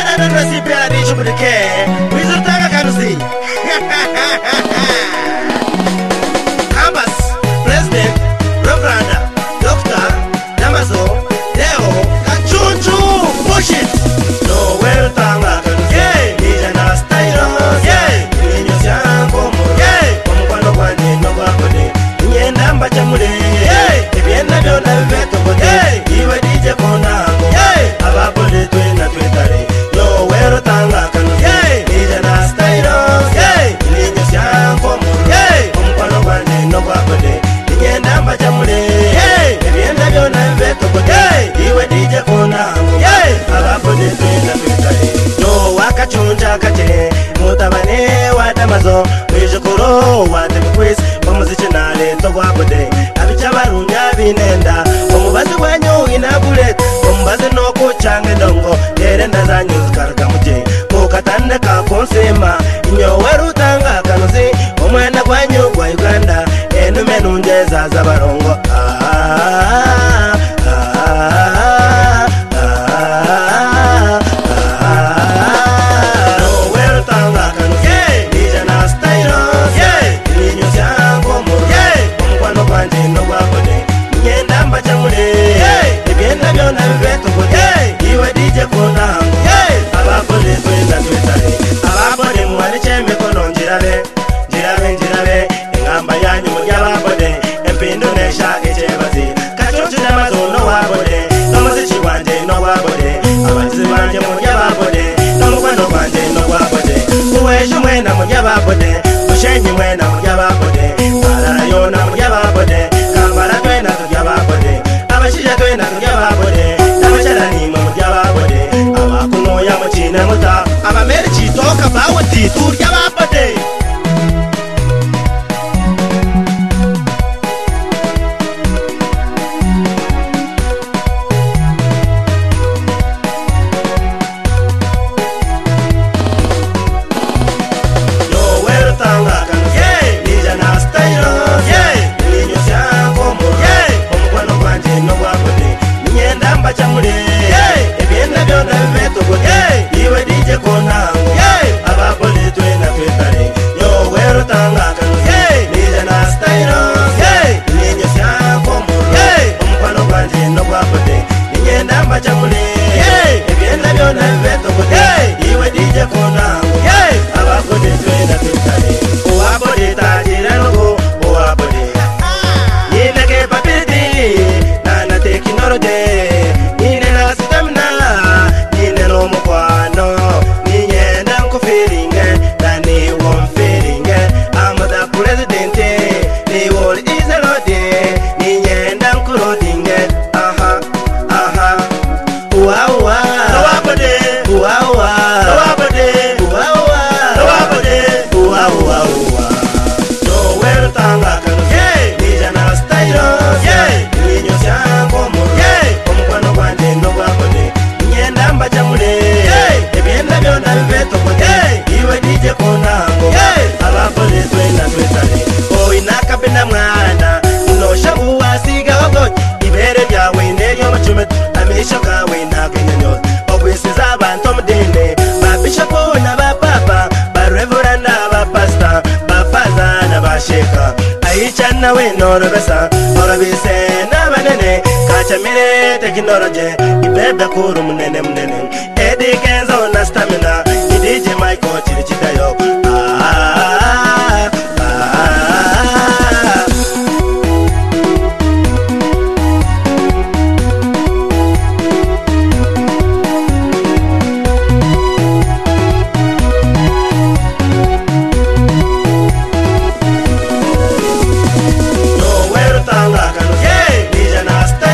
Technology, ibebe kuru munene munene. Eddie Kenzo na stamina, DJ Michael chirichitayo.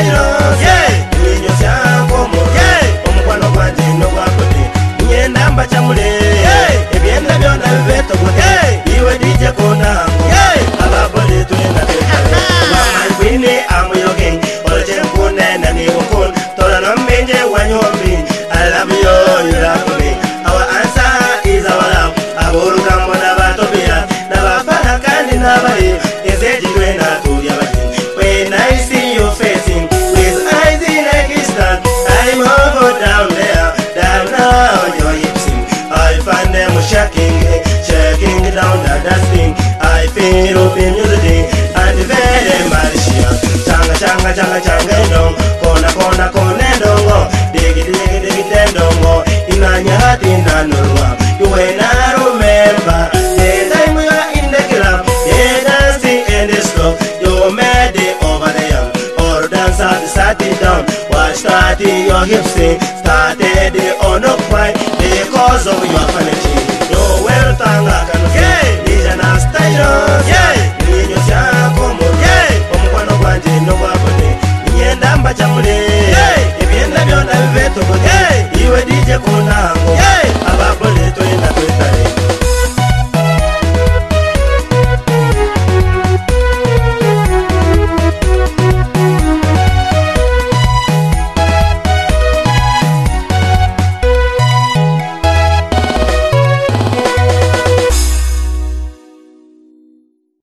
But Nyahati Nanurwa. You when I remember the time we are in the club, dancing in the slope. You made it over there, or dance at the started down. Watch starting your hips sing, started it on a fight because of your vanity. You well tanga can okay, Nijana style, yeah, Nino Shakomo, yeah, Omono Bandi, no Wabone, Yenda Bachamule, yeah, if you end up your veto, yeah, you a DJ Kona.